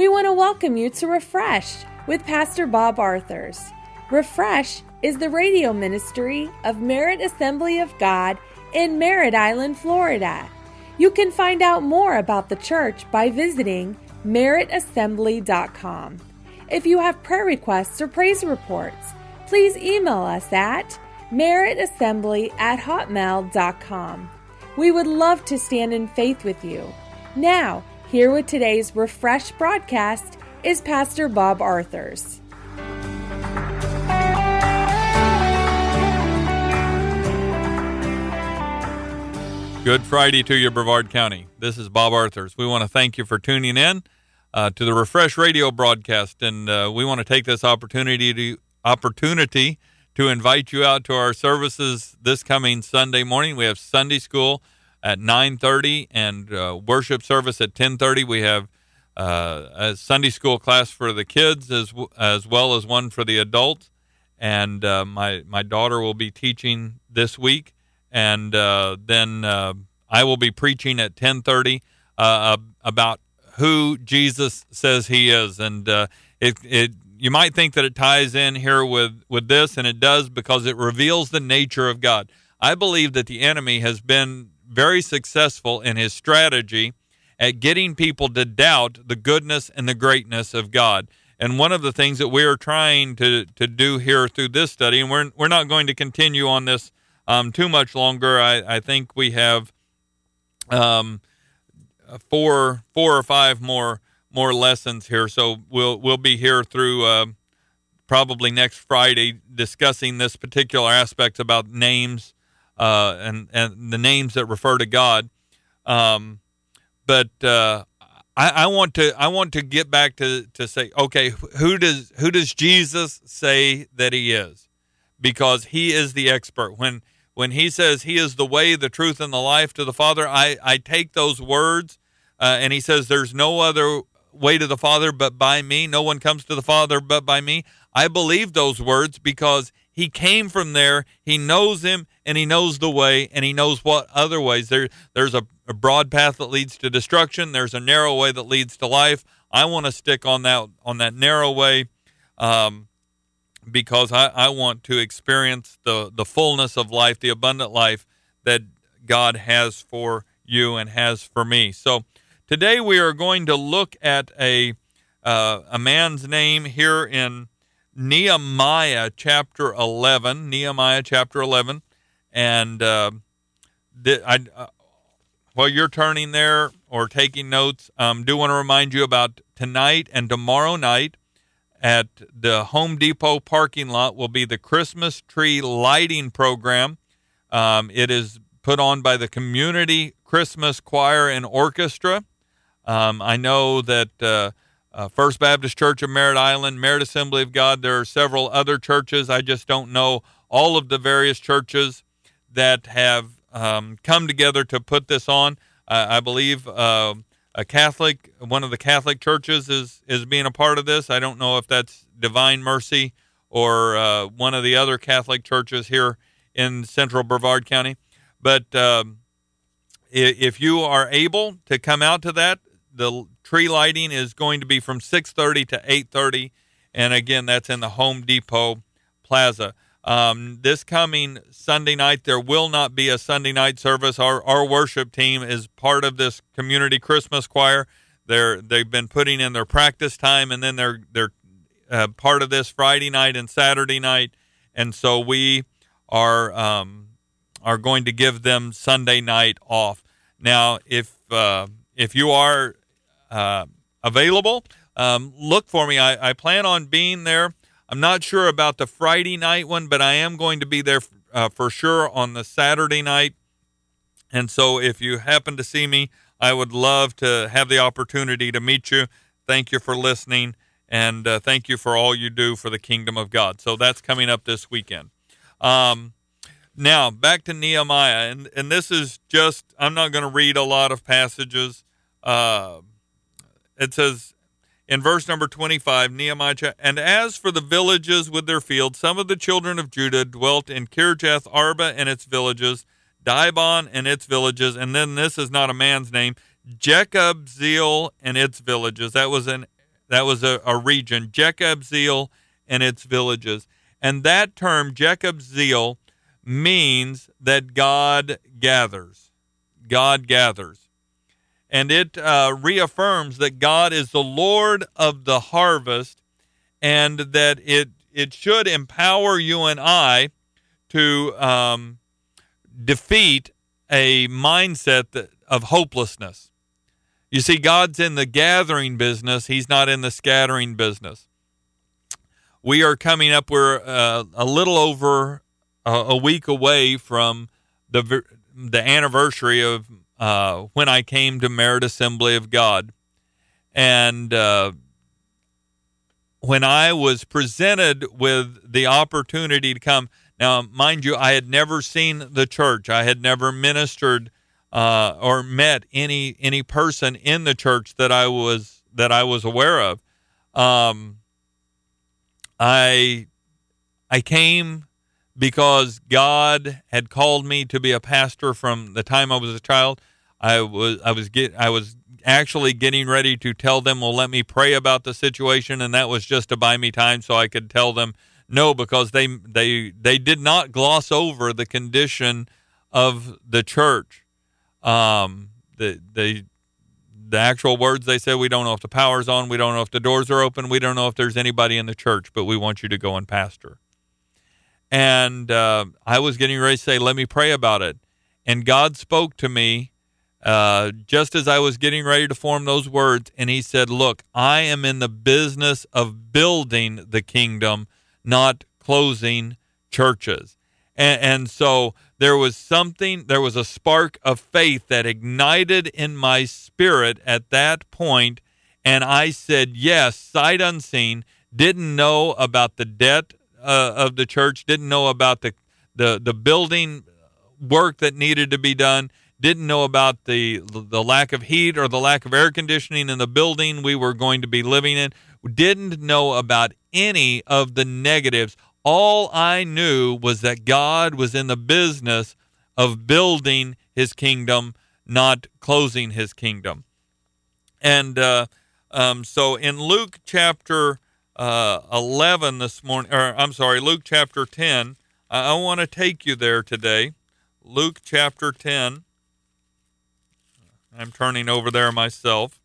we want to welcome you to Refresh with Pastor Bob Arthurs. Refresh is the radio ministry of Merritt Assembly of God in Merritt Island, Florida. You can find out more about the church by visiting merrittassembly.com. If you have prayer requests or praise reports, please email us at merrittassembly@hotmail.com. We would love to stand in faith with you. Now, here with today's Refresh broadcast is Pastor Bob Arthurs. Good Friday to you, Brevard County. This is Bob Arthurs. We want to thank you for tuning in to the Refresh radio broadcast, and we want to take this opportunity to invite you out to our services this coming Sunday morning. We have Sunday school at 9:30 and worship service at 10:30. We have a Sunday school class for the kids as well as one for the adults, and my daughter will be teaching this week. And then I will be preaching at 10:30 about who Jesus says he is. And you might think that it ties in here with this, and it does, because it reveals the nature of God. I believe that the enemy has been very successful in his strategy at getting people to doubt the goodness and the greatness of God. And one of the things that we are trying to do here through this study, and we're not going to continue on this too much longer. I think we have four or five more lessons here, so we'll be here through probably next Friday discussing this particular aspect about names and the names that refer to God. But I want to get back to say, okay, who does Jesus say that he is? Because he is the expert. When he says he is the way, the truth, and the life to the Father, I take those words, and he says there's no other way to the Father but by me. No one comes to the Father but by me. I believe those words because he came from there. He knows him, and he knows the way, and he knows what other ways. There's a broad path that leads to destruction. There's a narrow way that leads to life. I want to stick on that narrow way, because I want to experience the fullness of life, the abundant life that God has for you and has for me. So today we are going to look at a man's name here in Nehemiah chapter 11. Nehemiah chapter 11. And while you're turning there or taking notes, do want to remind you about tonight and tomorrow night. At the Home Depot parking lot will be the Christmas tree lighting program. It is put on by the Community Christmas Choir and Orchestra. I know that First Baptist Church of Merritt Island, Merritt Assembly of God, there are several other churches. I just don't know all of the various churches that have come together to put this on. I believe one of the Catholic churches is being a part of this. I don't know if that's Divine Mercy or one of the other Catholic churches here in central Brevard County. But if you are able to come out to that, the tree lighting is going to be from 6:30 to 8:30. And again, that's in the Home Depot Plaza. This coming Sunday night, there will not be a Sunday night service. Our worship team is part of this Community Christmas Choir. They've been putting in their practice time, and then they're part of this Friday night and Saturday night. And so we are going to give them Sunday night off. Now, if you are available, look for me. I plan on being there. I'm not sure about the Friday night one, but I am going to be there for sure on the Saturday night. And so if you happen to see me, I would love to have the opportunity to meet you. Thank you for listening, and thank you for all you do for the kingdom of God. So that's coming up this weekend. Now, back to Nehemiah, and this is just, I'm not going to read a lot of passages. It says, in verse number 25, Nehemiah, and as for the villages with their fields, some of the children of Judah dwelt in Kirjath Arba and its villages, Dibon and its villages, and then this is not a man's name, Jekabzeel and its villages. That was an That was a region, Jekabzeel and its villages. And that term, Jekabzeel, means that God gathers. God gathers. And it reaffirms that God is the Lord of the harvest, and that it should empower you and I to defeat a mindset of hopelessness. You see, God's in the gathering business. He's not in the scattering business. We are coming up, we're a little over a week away from the anniversary of when I came to Merit Assembly of God. And when I was presented with the opportunity to come, now, mind you, I had never seen the church. I had never ministered or met any person in the church that I was aware of. I came because God had called me to be a pastor from the time I was a child. I was actually getting ready to tell them, well, let me pray about the situation, and that was just to buy me time so I could tell them no, because they did not gloss over the condition of the church. The actual words they said, we don't know if the power's on, we don't know if the doors are open, we don't know if there's anybody in the church, but we want you to go and pastor. And I was getting ready to say, let me pray about it. And God spoke to me just as I was getting ready to form those words, and he said, look, I am in the business of building the kingdom, not closing churches. And so there was a spark of faith that ignited in my spirit at that point, and I said yes, sight unseen. Didn't know about the debt of the church, didn't know about the building work that needed to be done, didn't know about the lack of heat or the lack of air conditioning in the building we were going to be living in, didn't know about any of the negatives. All I knew was that God was in the business of building his kingdom, not closing his kingdom. And so in Luke chapter 11 this morning, Luke chapter 10, I want to take you there today. Luke chapter 10. I'm turning over there myself.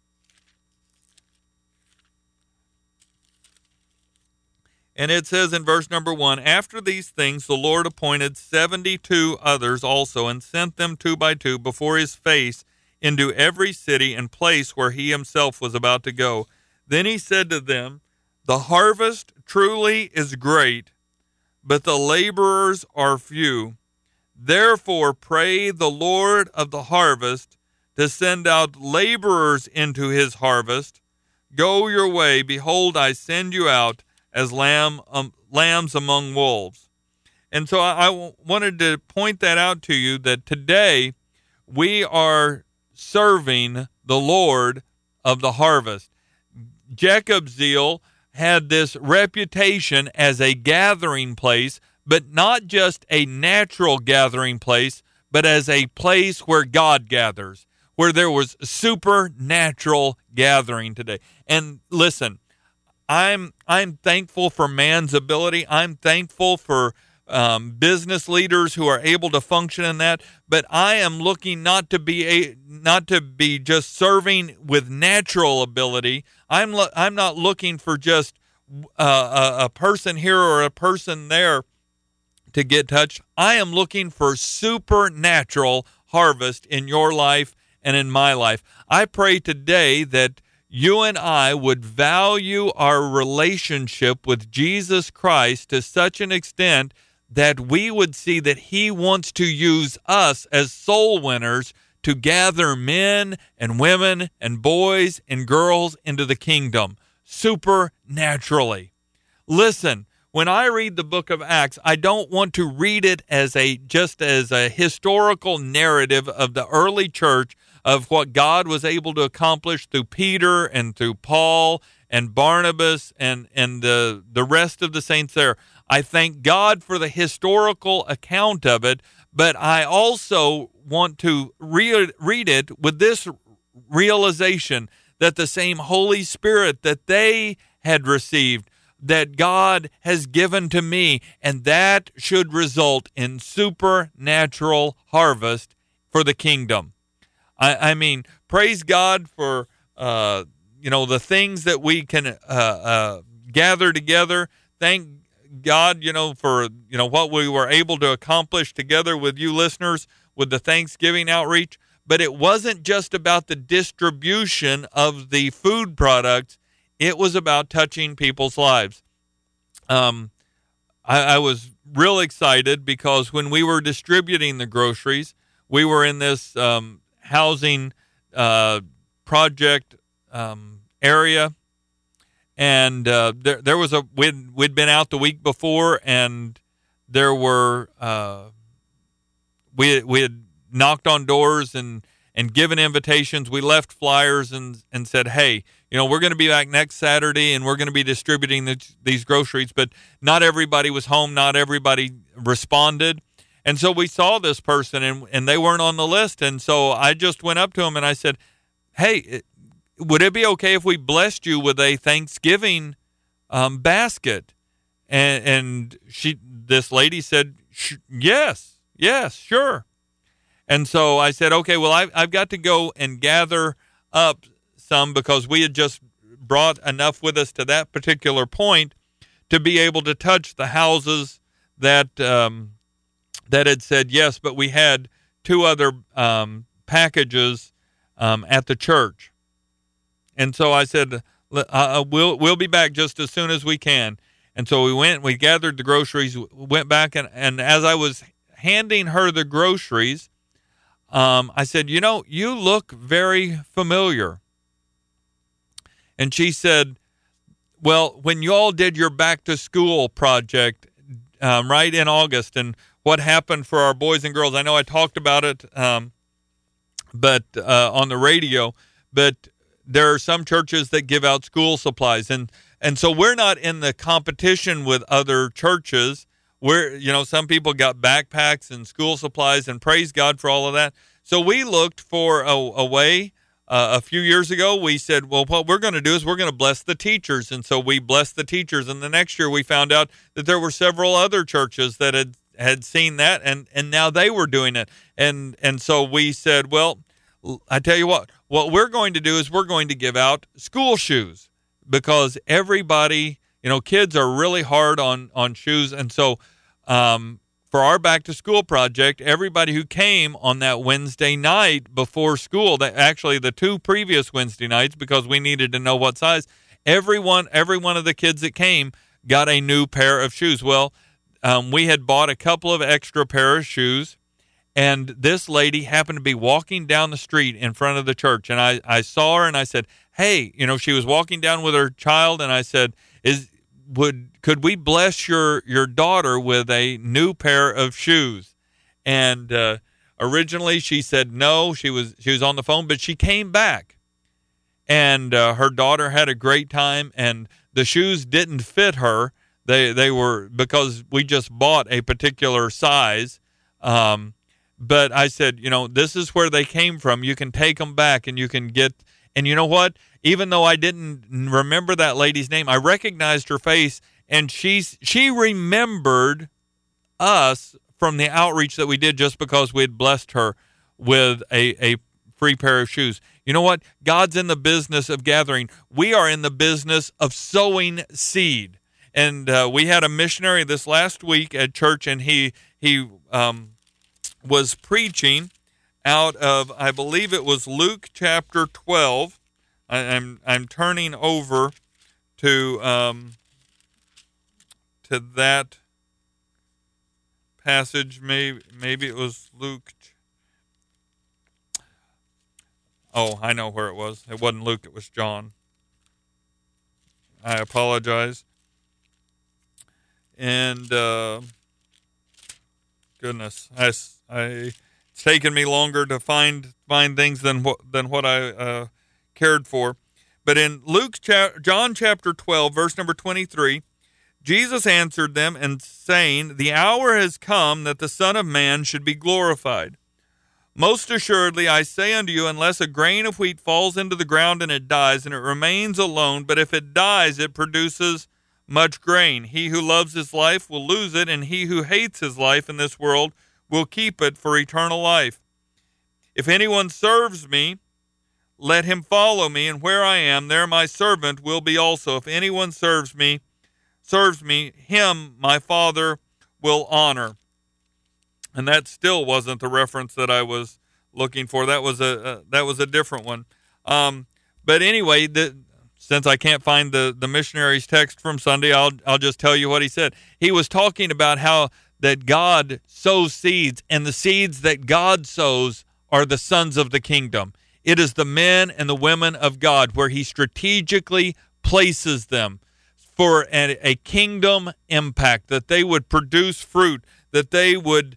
And it says in verse number 1, after these things the Lord appointed 72 others also, and sent them 2 by 2 before his face into every city and place where he himself was about to go. Then he said to them, the harvest truly is great, but the laborers are few. Therefore pray the Lord of the harvest to send out laborers into his harvest. Go your way, behold, I send you out as lambs among wolves. And so I wanted to point that out to you, that today we are serving the Lord of the harvest. Jekabzeel had this reputation as a gathering place, but not just a natural gathering place, but as a place where God gathers, where there was supernatural gathering today. And listen, I'm thankful for man's ability. I'm thankful for business leaders who are able to function in that. But I am looking not to be just serving with natural ability. I'm not looking for just a person here or a person there to get touched. I am looking for supernatural harvest in your life and in my life. I pray today that you and I would value our relationship with Jesus Christ to such an extent that we would see that he wants to use us as soul winners to gather men and women and boys and girls into the kingdom supernaturally. Listen, when I read the book of Acts, I don't want to read it as just as a historical narrative of the early church, of what God was able to accomplish through Peter and through Paul and Barnabas and the rest of the saints there. I thank God for the historical account of it, but I also want to read it with this realization that the same Holy Spirit that they had received, that God has given to me, and that should result in supernatural harvest for the kingdom. I mean, praise God for, the things that we can gather together. Thank God, for, what we were able to accomplish together with you listeners with the Thanksgiving outreach. But it wasn't just about the distribution of the food products. It was about touching people's lives. I was real excited because when we were distributing the groceries, we were in this housing project area, and there was we'd been out the week before, and there were we had knocked on doors and given invitations. We left flyers and said, hey, we're going to be back next Saturday, and we're going to be distributing these groceries. But not everybody was home. Not everybody responded. And so we saw this person, and they weren't on the list. And so I just went up to him, and I said, hey, would it be okay if we blessed you with a Thanksgiving basket? And this lady said, yes, sure. And so I said, okay, well, I've got to go and gather up some because we had just brought enough with us to that particular point to be able to touch the houses that had said yes, but we had 2 other packages at the church. And so I said, we'll be back just as soon as we can. And so we gathered the groceries, went back, and as I was handing her the groceries, I said, you look very familiar. And she said, well, when you all did your back to school project right in August, and what happened for our boys and girls, I know I talked about it but on the radio, but there are some churches that give out school supplies. And so we're not in the competition with other churches. Some people got backpacks and school supplies, and praise God for all of that. So we looked for a way. A few years ago, we said, well, what we're going to do is we're going to bless the teachers. And so we blessed the teachers. And the next year we found out that there were several other churches that had seen that, and now they were doing it. And so we said, well, I tell you what we're going to do is we're going to give out school shoes, because everybody, kids are really hard on shoes. And so for our back to school project, everybody who came on that Wednesday night before school, the 2 previous Wednesday nights, because we needed to know what size, every one of the kids that came got a new pair of shoes. Well, we had bought a couple of extra pair of shoes, and this lady happened to be walking down the street in front of the church, and I saw her, and I said, hey, she was walking down with her child, and I said, could we bless your daughter with a new pair of shoes? And originally she said no. She was on the phone, but she came back, and her daughter had a great time. And the shoes didn't fit her. They were, because we just bought a particular size. But I said, this is where they came from. You can take them back, and you can get. And you know what? Even though I didn't remember that lady's name, I recognized her face, and she remembered us from the outreach that we did just because we had blessed her with a free pair of shoes. You know what? God's in the business of gathering. We are in the business of sowing seed. And we had a missionary this last week at church, and he was preaching out of, I believe it was Luke chapter 12. I'm turning over to that passage. Maybe it was Luke. Oh, I know where it was. It wasn't Luke. It was John. I apologize. And goodness, it's taken me longer to find things than what I cared for. But in John chapter 12, verse number 23, Jesus answered them and saying, the hour has come that the Son of Man should be glorified. Most assuredly, I say unto you, unless a grain of wheat falls into the ground and it dies, and it remains alone, but if it dies, it produces much grain. He who loves his life will lose it, and he who hates his life in this world will keep it for eternal life. If anyone serves me, let him follow me, and where I am, there my servant will be also. If anyone serves me, him my Father will honor. And that still wasn't the reference that I was looking for. That was a different one. But anyway, since I can't find the missionary's text from Sunday, I'll just tell you what he said. He was talking about how that God sows seeds, and the seeds that God sows are the sons of the kingdom. It is the men and the women of God where he strategically places them for a kingdom impact, that they would produce fruit, that they would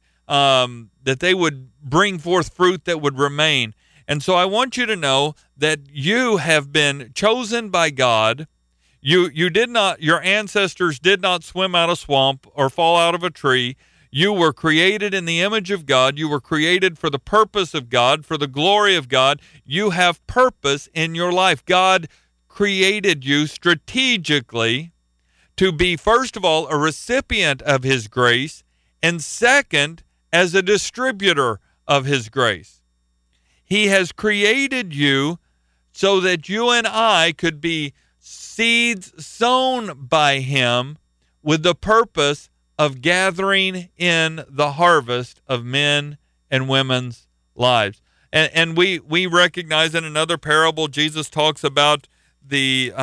bring forth fruit that would remain. And so I want you to know that you have been chosen by God. You did not, your ancestors did not swim out of a swamp or fall out of a tree. You were created in the image of God. You were created for the purpose of God, for the glory of God. You have purpose in your life. God created you strategically to be, first of all, a recipient of his grace, and second, as a distributor of his grace. He has created you so that you and I could be seeds sown by him with the purpose of gathering in the harvest of men and women's lives. And we recognize in another parable, Jesus talks about the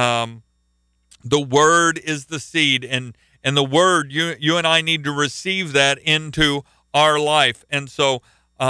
word is the seed, and the word, you and I need to receive that into our life. And so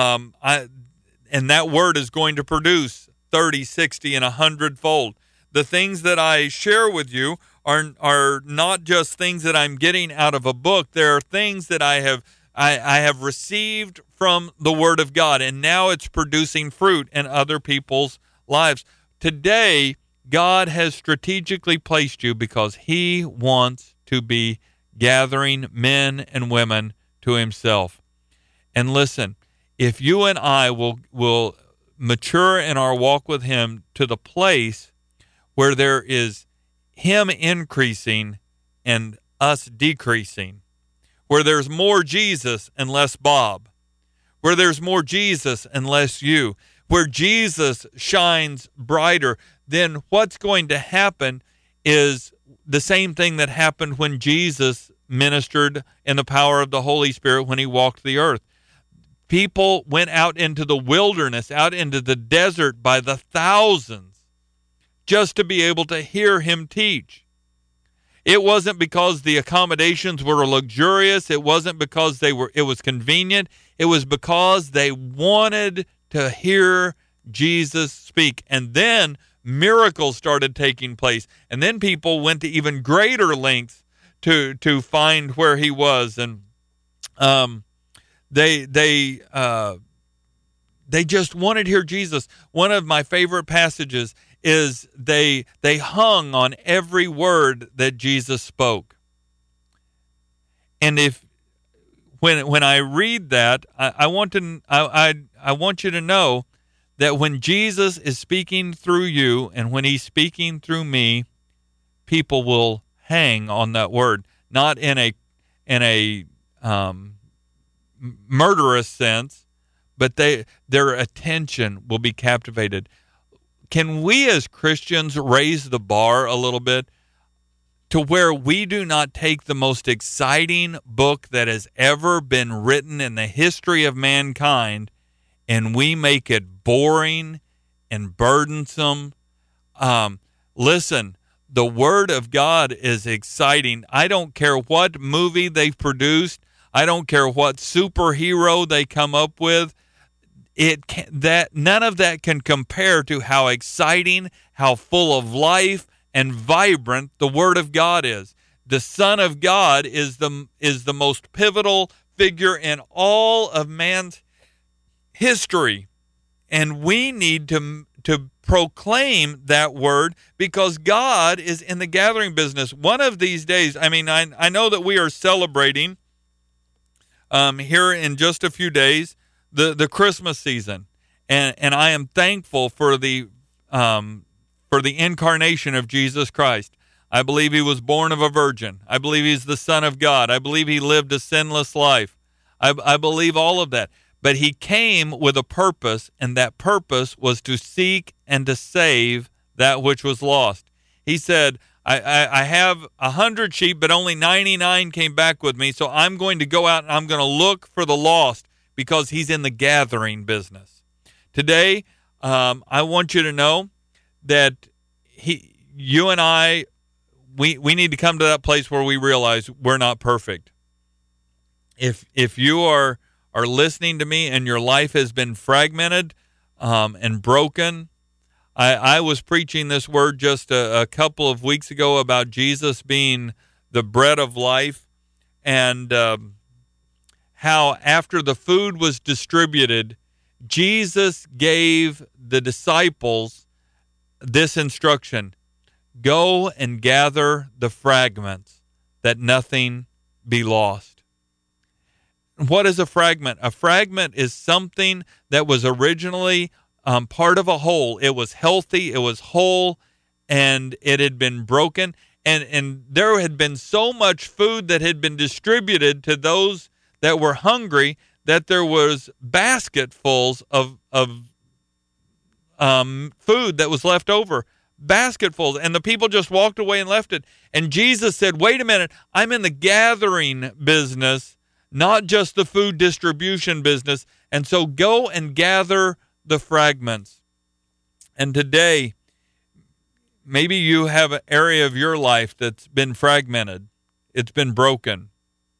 and that word is going to produce 30, 60, and 100-fold. The things that I share with you are not just things that I'm getting out of a book. There are things that I have received from the Word of God, and now it's producing fruit in other people's lives. Today, God has strategically placed you because he wants to be gathering men and women to himself. And listen, if you and I will mature in our walk with him to the place where there is him increasing and us decreasing, where there's more Jesus and less Bob, where there's more Jesus and less you, where Jesus shines brighter, then what's going to happen is the same thing that happened when Jesus ministered in the power of the Holy Spirit when he walked the earth. People went out into the wilderness, out into the desert by the thousands just to be able to hear him teach. It wasn't because the accommodations were luxurious. It wasn't because it was convenient. It was because they wanted to hear Jesus speak. And then miracles started taking place. And then people went to even greater lengths to find where he was. And they just wanted to hear Jesus. One of my favorite passages is they hung on every word that Jesus spoke. And when I read that, I want you to know that when Jesus is speaking through you and when he's speaking through me, people will hang on that word, not in a murderous sense, but their attention will be captivated. Can we as Christians raise the bar a little bit to where we do not take the most exciting book that has ever been written in the history of mankind and we make it boring and burdensome? Listen, the Word of God is exciting. I don't care what movie they've produced. I don't care what superhero they come up with. None of that can compare to how exciting, how full of life and vibrant the Word of God is. The Son of God is the most pivotal figure in all of man's history, and we need to proclaim that word because God is in the gathering business. One of these days, I know that we are celebrating here in just a few days the Christmas season, and I am thankful for the incarnation of Jesus Christ. I believe he was born of a virgin. I believe he's the Son of God. I believe he lived a sinless life. I believe all of that. But he came with a purpose, and that purpose was to seek and to save that which was lost. He said, I have 100 sheep, but only 99 came back with me, so I'm going to go out and I'm going to look for the lost, because he's in the gathering business. Today, I want you to know that you and I, we need to come to that place where we realize we're not perfect. If you are listening to me and your life has been fragmented and broken, I was preaching this word just a couple of weeks ago about Jesus being the bread of life, and how after the food was distributed, Jesus gave the disciples this instruction: go and gather the fragments, that nothing be lost. What is a fragment? A fragment is something that was originally part of a whole. It was healthy, it was whole, and it had been broken. And there had been so much food that had been distributed to those that were hungry that there was basketfuls of food that was left over. Basketfuls. And the people just walked away and left it. And Jesus said, wait a minute, I'm in the gathering business, not just the food distribution business. And so go and gather the fragments. And today, maybe you have an area of your life that's been fragmented. It's been broken.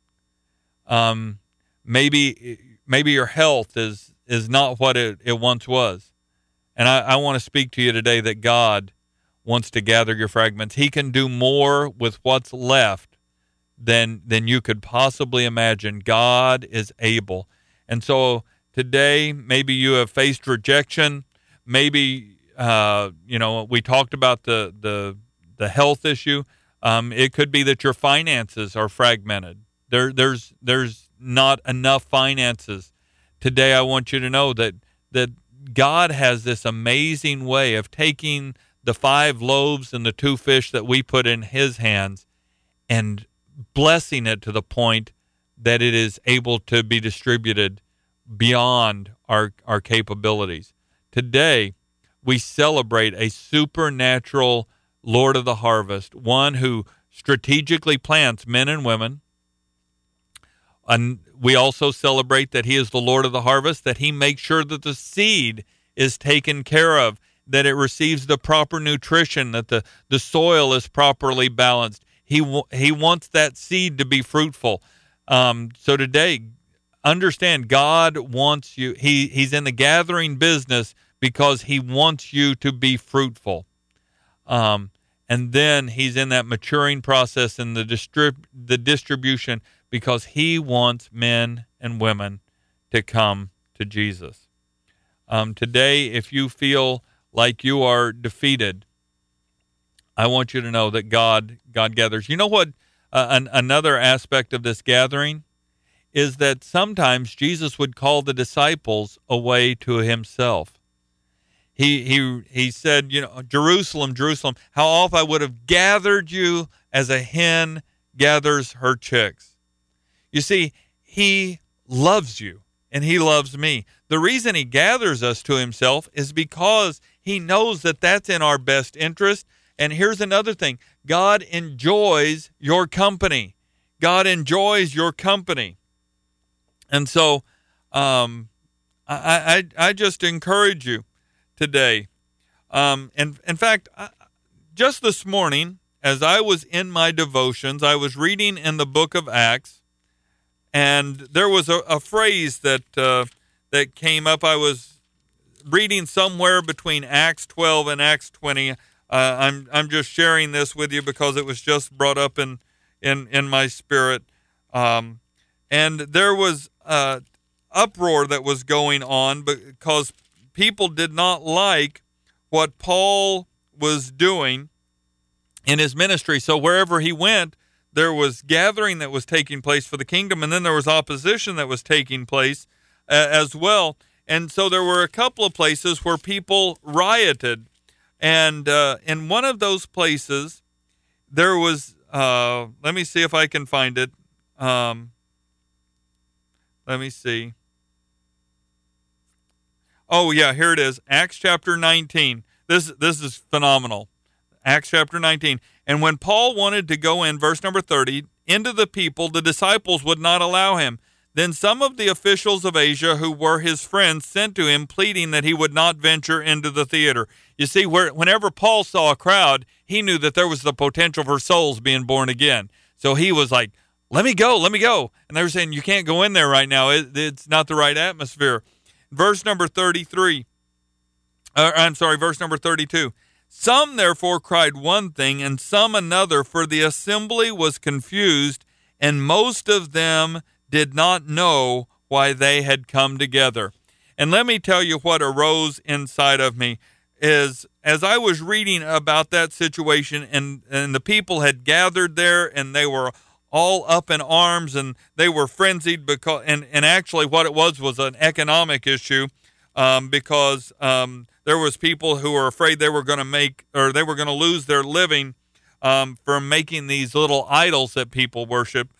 Maybe your health is not what it once was. And I want to speak to you today that God wants to gather your fragments. He can do more with what's left than you could possibly imagine. God is able. And so today, maybe you have faced rejection. Maybe we talked about the health issue. It could be that your finances are fragmented. There's not enough finances. Today, I want you to know that God has this amazing way of taking the 5 loaves and the 2 fish that we put in his hands and blessing it to the point that it is able to be distributed beyond our capabilities. Today, we celebrate a supernatural Lord of the harvest, one who strategically plants men and women. And we also celebrate that he is the Lord of the harvest, that he makes sure that the seed is taken care of, that it receives the proper nutrition, that the soil is properly balanced. He wants that seed to be fruitful. So today, understand, God wants you. He's in the gathering business because he wants you to be fruitful. And then he's in that maturing process and the distribution, because he wants men and women to come to Jesus. Today, if you feel like you are defeated, I want you to know that God gathers. You know what? Another aspect of this gathering is that sometimes Jesus would call the disciples away to himself. He said, Jerusalem, Jerusalem, how often I would have gathered you as a hen gathers her chicks. You see, he loves you and he loves me. The reason he gathers us to himself is because he knows that that's in our best interest. And here's another thing. God enjoys your company. God enjoys your company. And so I just encourage you today. In fact, just this morning, as I was in my devotions, I was reading in the book of Acts, and there was a phrase that came up. I was reading somewhere between Acts 12 and Acts 20. I'm just sharing this with you because it was just brought up in my spirit. And there was uproar that was going on because people did not like what Paul was doing in his ministry. So wherever he went, there was gathering that was taking place for the kingdom, and then there was opposition that was taking place as well. And so there were a couple of places where people rioted. And in one of those places, there was, let me see if I can find it. Let me see. Oh, yeah, here it is. Acts chapter 19. This is phenomenal. Acts chapter 19. And when Paul wanted to go in, verse number 30, into the people, the disciples would not allow him. Then some of the officials of Asia who were his friends sent to him, pleading that he would not venture into the theater. You see, whenever Paul saw a crowd, he knew that there was the potential for souls being born again. So he was like, let me go. And they were saying, you can't go in there right now. It's not the right atmosphere. Verse number 32. Some therefore cried one thing, and some another, for the assembly was confused, and most of them did not know why they had come together. And let me tell you what arose inside of me is, as I was reading about that situation, and the people had gathered there, and they were all up in arms, and they were frenzied because, and actually what it was an economic issue, because there was people who were afraid they were going to lose their living from making these little idols that people worship.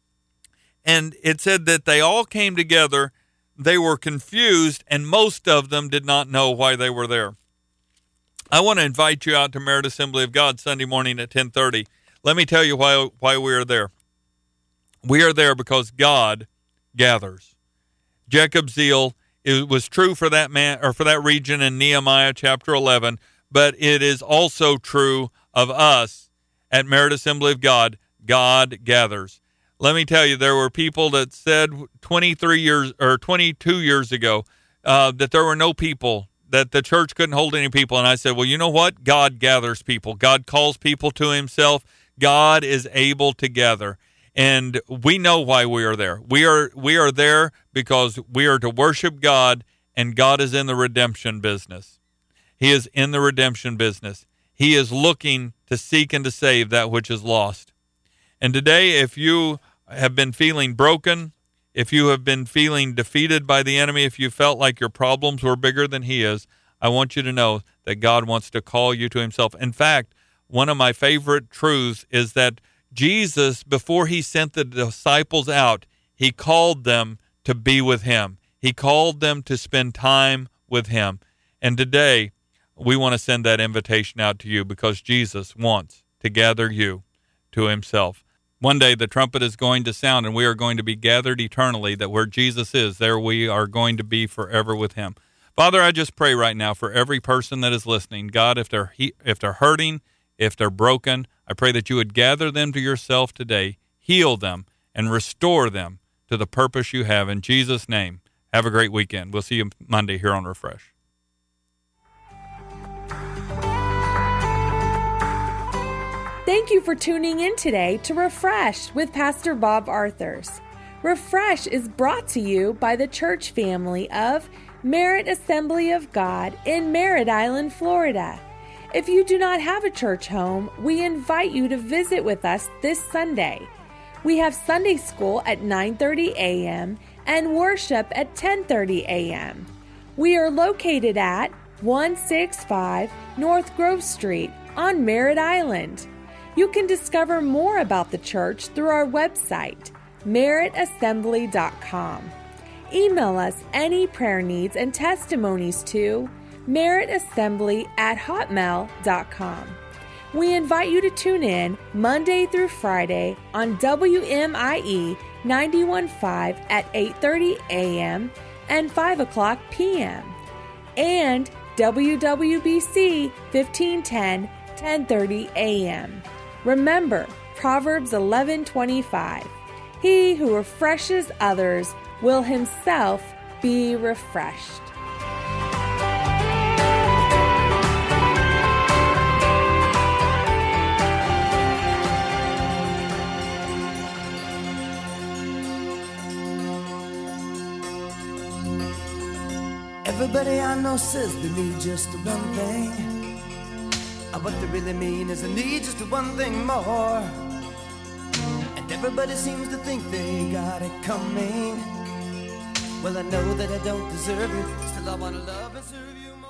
And it said that they all came together, they were confused, and most of them did not know why they were there. I want to invite you out to Merit Assembly of God Sunday morning at 10:30. Let me tell you why we are there. We are there because God gathers. Jacob's zeal, it was true for that man or for that region in Nehemiah chapter 11, but it is also true of us at Merit Assembly of God. God gathers. Let me tell you, there were people that said 22 years ago that there were no people, that the church couldn't hold any people. And I said, well, you know what? God gathers people. God calls people to himself. God is able to gather. And we know why we are there. We are there because we are to worship God, and God is in the redemption business. He is in the redemption business. He is looking to seek and to save that which is lost. And today, if you have been feeling broken, if you have been feeling defeated by the enemy, if you felt like your problems were bigger than he is, I want you to know that God wants to call you to himself. In fact, one of my favorite truths is that Jesus, before he sent the disciples out, he called them to be with him. He called them to spend time with him. And today, we want to send that invitation out to you because Jesus wants to gather you to himself. One day the trumpet is going to sound, and we are going to be gathered eternally, that where Jesus is, there we are going to be forever with him. Father, I just pray right now for every person that is listening. God, if they're hurting, if they're broken, I pray that you would gather them to yourself today, heal them, and restore them to the purpose you have. In Jesus' name, have a great weekend. We'll see you Monday here on Refresh. Thank you for tuning in today to Refresh with Pastor Bob Arthurs. Refresh is brought to you by the church family of Merit Assembly of God in Merritt Island, Florida. If you do not have a church home, we invite you to visit with us this Sunday. We have Sunday school at 9:30 a.m. and worship at 10:30 a.m. We are located at 165 North Grove Street on Merritt Island. You can discover more about the church through our website, meritassembly.com. Email us any prayer needs and testimonies to meritassembly@hotmail.com. We invite you to tune in Monday through Friday on WMIE 91.5 at 8:30 a.m. and 5 o'clock p.m. and WWBC 1510 10:30 a.m. Remember Proverbs 11:25. He who refreshes others will himself be refreshed. Everybody I know says they need just one thing. What they really mean is they need just one thing more. And everybody seems to think they got it coming. Well, I know that I don't deserve you, still I wanna love and serve you.